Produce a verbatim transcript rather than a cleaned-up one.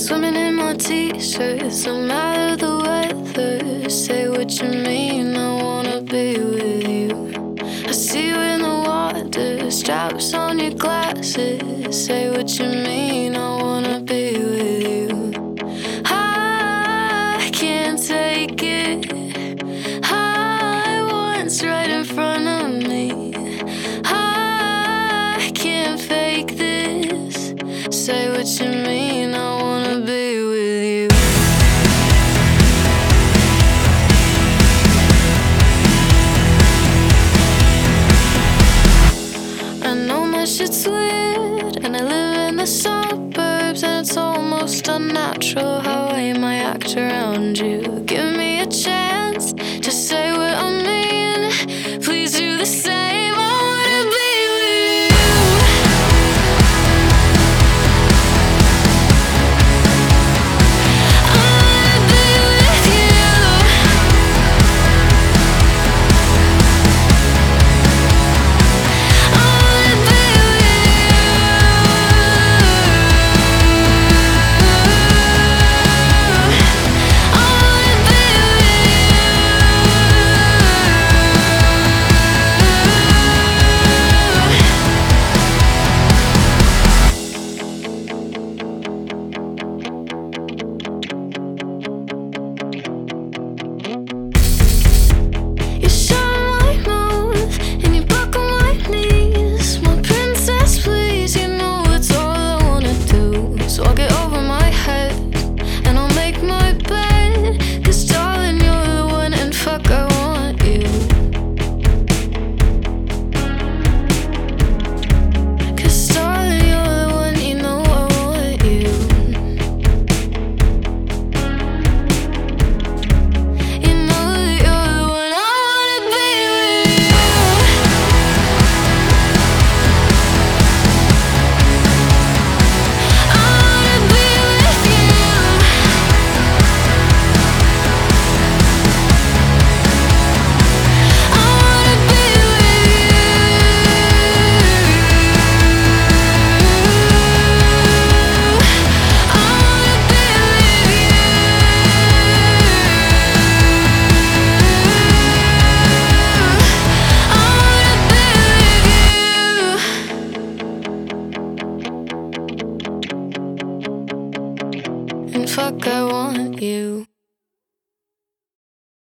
Swimming in my t-shirts, no matter the weather. Say what you mean, I wanna be with you. I see you in the water, straps on your glasses. Say what you mean, I wanna be with you. I can't take it. I want's right in front of me. I can't fake this. Say what you mean.